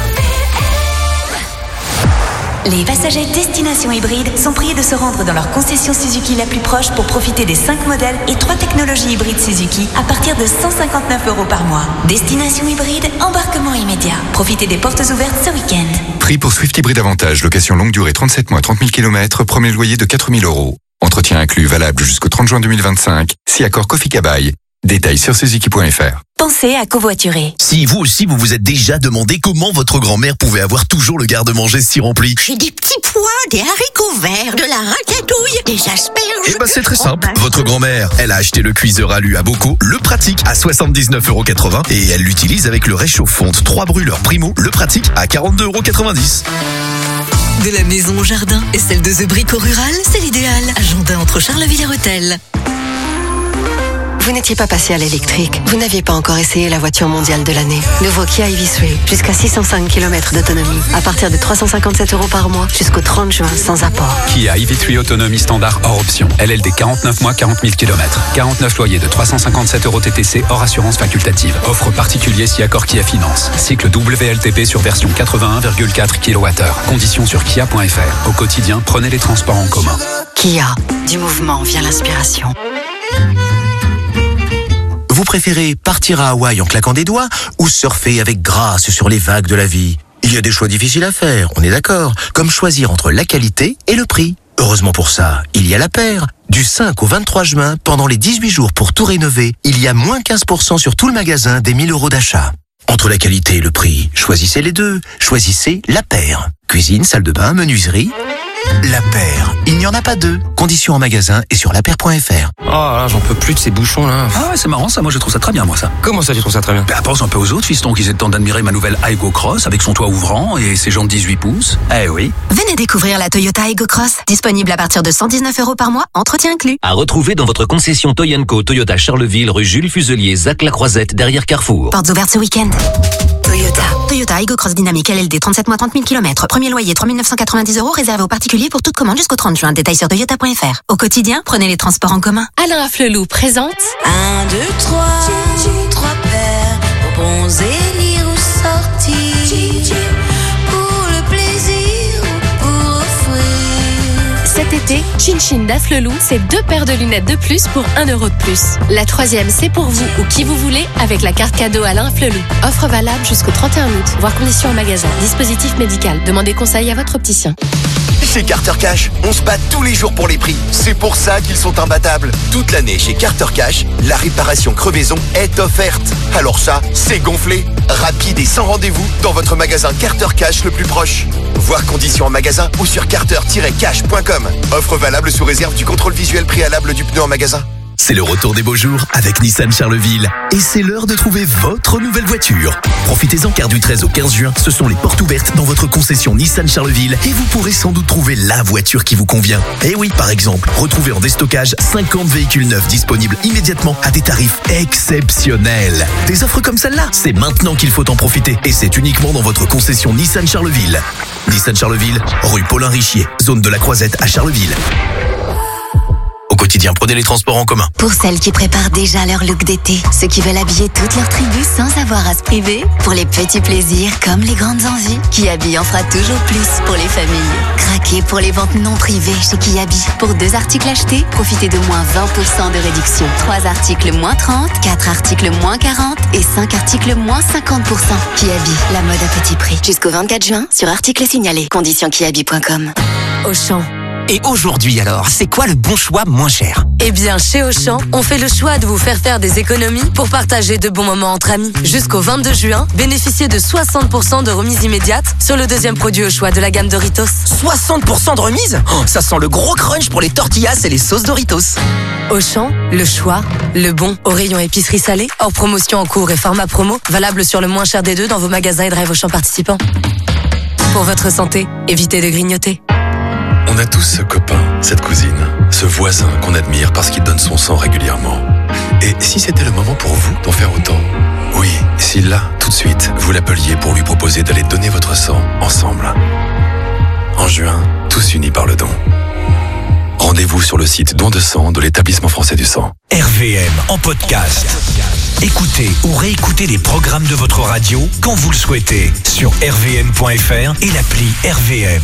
Les passagers destination hybride sont priés de se rendre dans leur concession Suzuki la plus proche pour profiter des cinq modèles et trois technologies hybrides Suzuki à partir de cent cinquante-neuf euros par mois. Destination hybride, embarquement immédiat. Profitez des portes ouvertes ce week-end. Prix pour Swift Hybride Avantage, location longue durée trente-sept mois, trente mille kilomètres, premier loyer de quatre mille euros. Entretien inclus valable jusqu'au trente juin deux mille vingt-cinq. Si accord Kofi Kabaï. Détails sur suzuki point f r. Pensez à covoiturer. Si vous aussi vous vous êtes déjà demandé comment votre grand-mère pouvait avoir toujours le garde-manger si rempli. J'ai des petits pois, des haricots verts, de la ratatouille, des asperges. Eh ben c'est très simple. Votre grand-mère, elle a acheté le cuiseur Alu à Bocaux, le pratique à soixante-dix-neuf euros quatre-vingts et elle l'utilise avec le réchauffe-fonte trois brûleurs Primo, le pratique à quarante-deux euros quatre-vingt-dix. De la maison au jardin et celle de The Brick au rural, c'est l'idéal. Agenda entre Charleville et Rethel. Vous n'étiez pas passé à l'électrique. Vous n'aviez pas encore essayé la voiture mondiale de l'année. Nouveau Kia E V-Sway. Jusqu'à six cent cinq kilomètres d'autonomie. À partir de trois cent cinquante-sept euros par mois. Jusqu'au trente juin, sans apport. Kia E V-Sway autonomie standard hors option. L L D quarante-neuf mois, quarante mille kilomètres. quarante-neuf loyers de trois cent cinquante-sept euros T T C hors assurance facultative. Offre particulier si accord Kia Finance. Cycle W L T P sur version quatre-vingt-un virgule quatre kilowattheures. Conditions sur kia point f r. Au quotidien, prenez les transports en commun. Kia. Du mouvement vient l'inspiration. Vous préférez partir à Hawaï en claquant des doigts ou surfer avec grâce sur les vagues de la vie? Il y a des choix difficiles à faire, on est d'accord, comme choisir entre la qualité et le prix. Heureusement pour ça, il y a La Paire. Du cinq au vingt-trois juin, pendant les dix-huit jours pour tout rénover, il y a moins quinze pour cent sur tout le magasin des mille euros d'achat. Entre la qualité et le prix, choisissez les deux. Choisissez La Paire. Cuisine, salle de bain, menuiserie... La Paire, il n'y en a pas deux. Conditions en magasin et sur la paire point f r. Oh là, j'en peux plus de ces bouchons là. Ah ouais, c'est marrant ça, moi je trouve ça très bien moi ça. Comment ça tu trouves ça très bien? Bah pense un peu aux autres fistons qui aient le temps d'admirer ma nouvelle Aygo Cross avec son toit ouvrant et ses jantes dix-huit pouces. Eh oui. Venez découvrir la Toyota Aygo Cross, disponible à partir de cent dix-neuf euros par mois, entretien inclus. À retrouver dans votre concession Toyanco Toyota Charleville, rue Jules Fuselier, Zac La Croisette, derrière Carrefour. Portes ouvertes ce week-end. Toyota. Toyota Aygo Cross Dynamique L L D trente-sept mois, trente mille kilomètres. Premier loyer trois mille neuf cent quatre-vingt-dix euros réservé aux particuliers pour toute commande jusqu'au trente juin. Détails sur toyota point f r. Au quotidien, prenez les transports en commun. Alain Afflelou présente Un, deux, trois, trois paires, pour bronzer, lire ou sortir, pour le plaisir ou pour offrir. Cet été, Chin Chin d'Afflelou, c'est deux paires de lunettes de plus pour un euro de plus. La troisième, c'est pour vous ou qui vous voulez avec la carte cadeau Alain Afflelou. Offre valable jusqu'au trente et un août, voire conditions en magasin. Dispositif médical. Demandez conseil à votre opticien. Chez Carter Cash, on se bat tous les jours pour les prix. C'est pour ça qu'ils sont imbattables. Toute l'année chez Carter Cash, la réparation crevaison est offerte. Alors ça, c'est gonflé. Rapide et sans rendez-vous dans votre magasin Carter Cash le plus proche. Voir conditions en magasin ou sur carter tiret cash point com. Offre valable sous réserve du contrôle visuel préalable du pneu en magasin. C'est le retour des beaux jours avec Nissan Charleville. Et c'est l'heure de trouver votre nouvelle voiture. Profitez-en car du treize au quinze juin, ce sont les portes ouvertes dans votre concession Nissan Charleville et vous pourrez sans doute trouver la voiture qui vous convient. Et oui, par exemple, retrouvez en déstockage cinquante véhicules neufs disponibles immédiatement à des tarifs exceptionnels. Des offres comme celle-là, c'est maintenant qu'il faut en profiter et c'est uniquement dans votre concession Nissan Charleville. Nissan Charleville, rue Paulin Richier, zone de la Croisette à Charleville. Au quotidien, prenez les transports en commun. Pour celles qui préparent déjà leur look d'été, ceux qui veulent habiller toute leur tribu sans avoir à se priver, pour les petits plaisirs comme les grandes envies, Kiabi en fera toujours plus pour les familles. Craquez pour les ventes non privées chez Kiabi. Pour deux articles achetés, profitez de moins vingt pour cent de réduction. Trois articles moins trente, quatre articles moins quarante et cinq articles moins cinquante pour cent. Kiabi, la mode à petit prix. Jusqu'au vingt-quatre juin sur articles signalés. Conditions kiabi point com. Auchan. Et aujourd'hui alors, c'est quoi le bon choix moins cher? Eh bien, chez Auchan, on fait le choix de vous faire faire des économies pour partager de bons moments entre amis. Jusqu'au vingt-deux juin, bénéficiez de soixante pour cent de remise immédiate sur le deuxième produit au choix de la gamme Doritos. soixante pour cent de remise? Oh, ça sent le gros crunch pour les tortillas et les sauces Doritos. Auchan, le choix, le bon. Au rayon épicerie salée, hors promotion en cours et format promo, valable sur le moins cher des deux dans vos magasins et drive Auchan participants. Pour votre santé, évitez de grignoter. On a tous ce copain, cette cousine, ce voisin qu'on admire parce qu'il donne son sang régulièrement. Et si c'était le moment pour vous d'en faire autant? Oui, si là, tout de suite, vous l'appeliez pour lui proposer d'aller donner votre sang ensemble. En juin, tous unis par le don. Rendez-vous sur le site don de sang de l'établissement français du sang. R V M en podcast. Écoutez ou réécoutez les programmes de votre radio quand vous le souhaitez sur r v m point f r et l'appli R V M.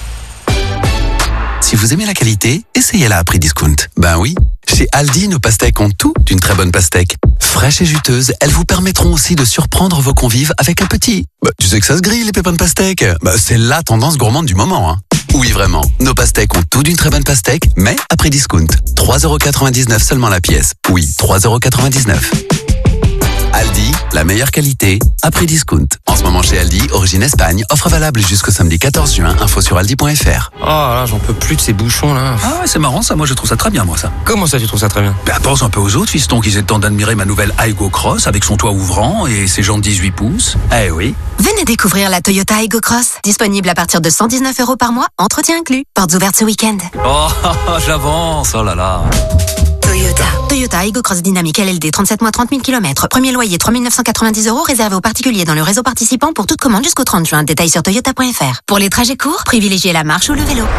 Si vous aimez la qualité, essayez-la à prix discount. Ben oui, chez Aldi, nos pastèques ont tout d'une très bonne pastèque. Fraîches et juteuses, elles vous permettront aussi de surprendre vos convives avec un petit... Bah, tu sais que ça se grille, les pépins de pastèque. Bah, c'est la tendance gourmande du moment, hein. Oui, vraiment. Nos pastèques ont tout d'une très bonne pastèque, mais à prix discount. trois euros quatre-vingt-dix-neuf seulement la pièce. Oui, trois euros quatre-vingt-dix-neuf. Aldi, la meilleure qualité, à prix discount. En ce moment chez Aldi, origine Espagne, offre valable jusqu'au samedi quatorze juin, info sur aldi point f r. Oh là, j'en peux plus de ces bouchons là. Ah ouais, c'est marrant ça, moi je trouve ça très bien moi ça. Comment ça tu trouves ça très bien? Bah pense un peu aux autres fistons qui aient le temps d'admirer ma nouvelle Aygo Cross avec son toit ouvrant et ses jantes dix-huit pouces. Eh oui. Venez découvrir la Toyota Aygo Cross, disponible à partir de cent dix-neuf euros par mois, entretien inclus. Portes ouvertes ce week-end. Oh, j'avance, oh là là. Toyota. Toyota Aygo Cross Dynamique L L D, trente-sept mois, trente mille kilomètres. Premier loyer trois mille neuf cent quatre-vingt-dix euros, réservé aux particuliers dans le réseau participant pour toute commande jusqu'au trente juin. Détails sur toyota point f r. Pour les trajets courts, privilégiez la marche ou le vélo.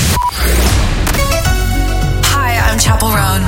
Hi, I'm Chapel Roan.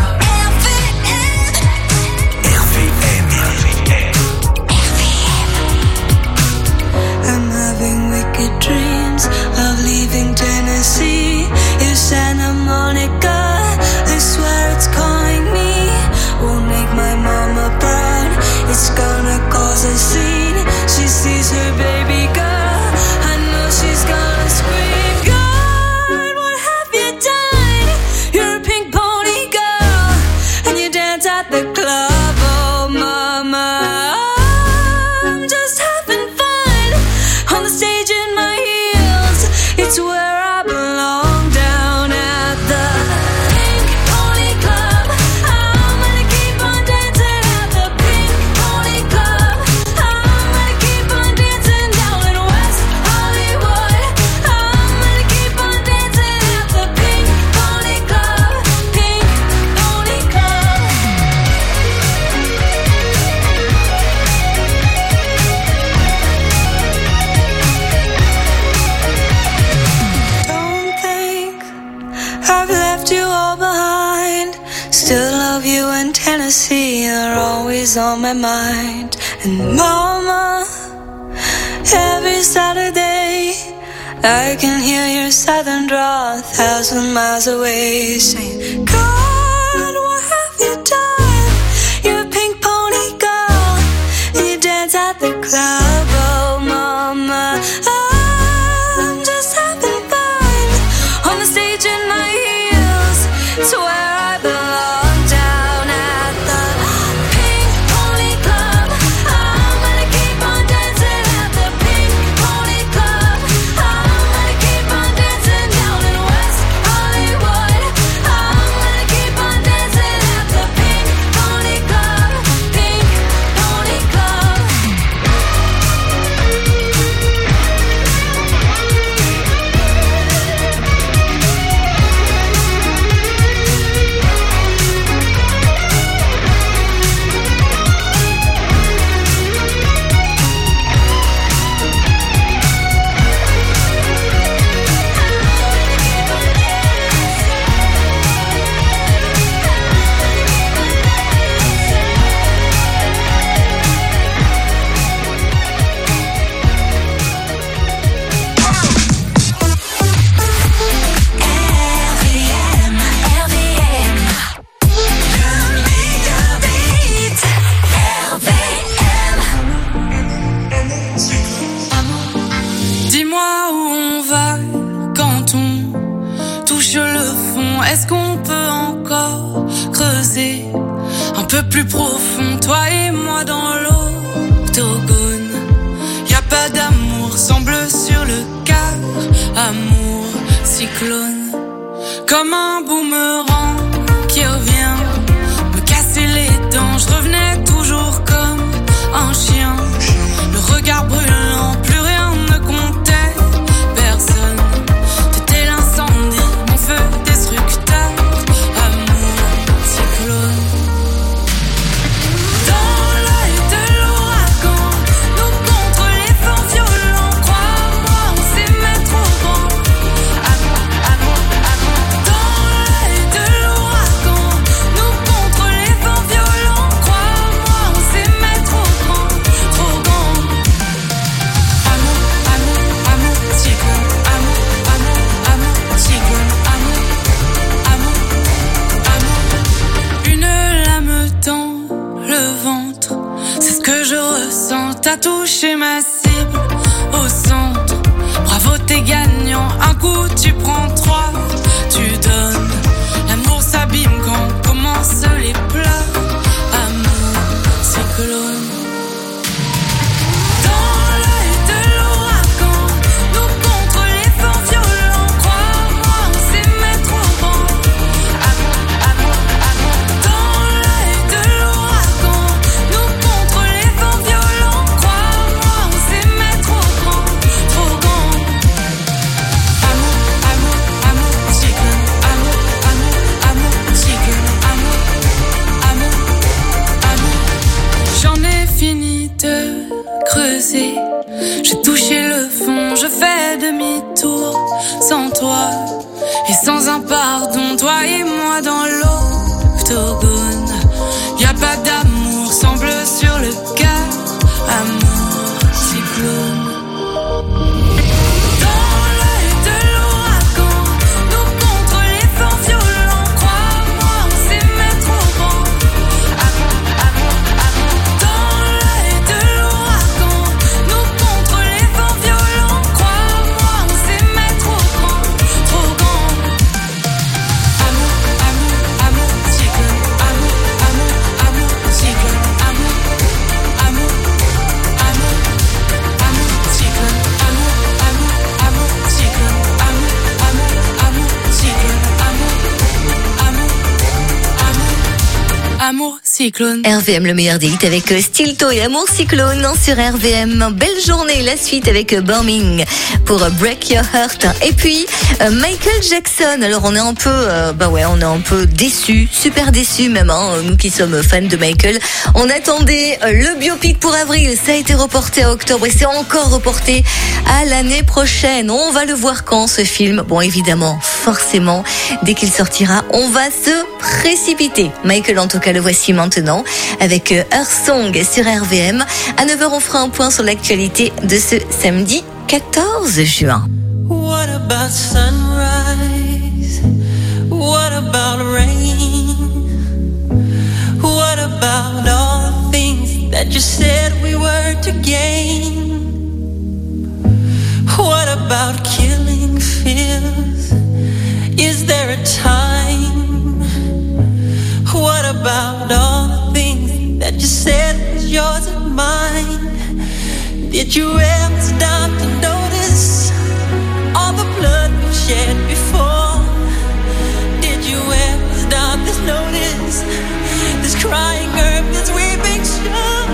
I'm having wicked dreams of leaving Tennessee. If Santa Monica, I swear it's calling me. Won't make my mama proud. It's gonna cause a scene. She sees her baby girl. I know she's gonna scream. God, what have you done? You're a pink pony girl, and you dance at the club. Oh, mama, I'm just having fun on the stage in my heels. It's where I belong, down at the Pink Pony Club. I'm gonna keep on dancing at the Pink Pony Club. I'm gonna keep on dancing down in West Hollywood. I'm gonna keep on dancing at the Pink Pony Club. Pink Pony Club. Don't think I've left you all behind. Still love you in Tennessee. You're always on my mind. And mama, every Saturday I can hear your southern drawl a thousand miles away, saying, God, what have you done? You're a pink pony girl, and you dance at the club. Oh, mama, I'm just having fun peu plus profond, toi et moi dans l'octogone. Y a pas d'amour, semble sur le quart. Amour, cyclone, comme un boomerang qui revient me casser les dents. Je revenais toujours comme un chien, le regard brûlant, plus rien ne comptait, personne. T'étais l'incendie, mon feu destructeur. Amour, cyclone. Dans l'œil de l'ouragan, nous contre les vents violents. Crois-moi, on s'aimait trop grand. Amour, amour, amour. Dans l'œil de l'ouragan, nous contre les vents violents. Crois-moi, on s'aimait trop grand, trop grand. Amour, amour, amour, cyclone. Amour, amour, amour, cyclone. Amour, amour, amour. Une lame dans le ventre, c'est ce que je ressens. T'as touché ma cible au centre. Bravo, t'es gagnant. Un coup, tu prends trois, tu donnes. L'amour s'abîme quand commencent les pleurs. Amour, cyclone. Dans l'œil de l'ouragan, nous contre les vents violents. Crois-moi, on s'aimait trop grand. Amour, amour, amour. Dans l'œil de l'ouragan, nous contre les vents violents. Crois-moi, on s'aimait trop grand, trop grand. Amour, amour, amour, cyclone. Amour, amour, amour, cyclone. Amour, amour, amour. J'en ai fini de creuser. J'ai touché le fond, je fais demi-tour. Sans toi et sans un pardon, toi et moi dans l'octogone. Y a pas d'amour, semble sur le cœur. Amour, cyclone. Dans l'œil de l'ouragan, nous contre les vents violents. Crois-moi, on s'aimait trop grand. Amour, amour, amour. Dans l'œil de l'ouragan, nous contre les vents violents. Crois-moi, on s'aimait trop grand, trop grand. Amour, amour, amour, cyclone. Amour, amour, amour, cyclone. Amour, amour, amour, amour, cyclone. Amour, amour, amour, cyclone. Amour, amour, amour, cyclone. Amour, amour, amour, amour, cyclone. R V M, le meilleur des hits avec euh, Stilto et Amour Cyclone sur R V M. Belle journée, la suite avec euh, Burning pour euh, Break Your Heart. Et puis euh, Michael Jackson. Alors on est un peu, euh, bah ouais, on est un peu déçus, super déçus même. Hein, nous qui sommes fans de Michael, on attendait euh, le biopic pour avril. Ça a été reporté à octobre et c'est encore reporté à l'année prochaine. On va le voir quand ce film? Bon, évidemment, forcément, dès qu'il sortira, on va se précipiter. Michael, en tout cas, le voici maintenant avec euh, Her Song sur R V M. À neuf heures, on fera un point sur l'actualité de ce samedi quatorze juin. What about sunrise? What about rain? What about all the things that you said we were to gain? What about killing fears? Is there a time? What about all the things that you said was yours and mine? Did you ever stop to notice all the blood we've shed before? Did you ever stop to notice this crying earth, this weeping shore?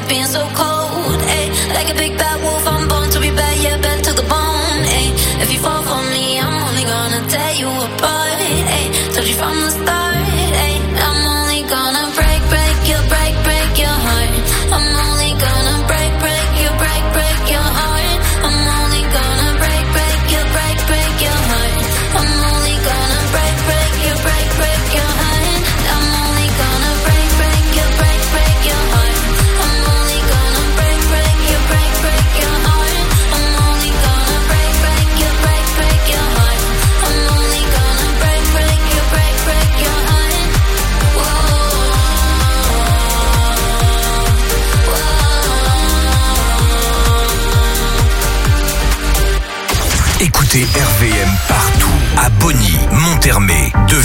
stop being so cold. Ay, like a big bad wolf, I'm born to be bad, yeah, bent to the bone. Ay, if you fall for me, I'm only gonna tear you apart. Ay, told you from the start. Ay, I'm only gonna break, break your, break, break your heart. I'm only gonna break, break your, break, break your heart. I'm only gonna break, break your, break, break your heart. I'm only gonna break, break your, break, break your heart. I'm only gonna break, break your, break, break your heart. I'm only gonna break, break your, break, break your heart. I'm only gonna break, break your, break, break your heart. I'm only gonna break, break your, break, break your heart. Écoutez R V M partout, à Bonny, Monthermé, de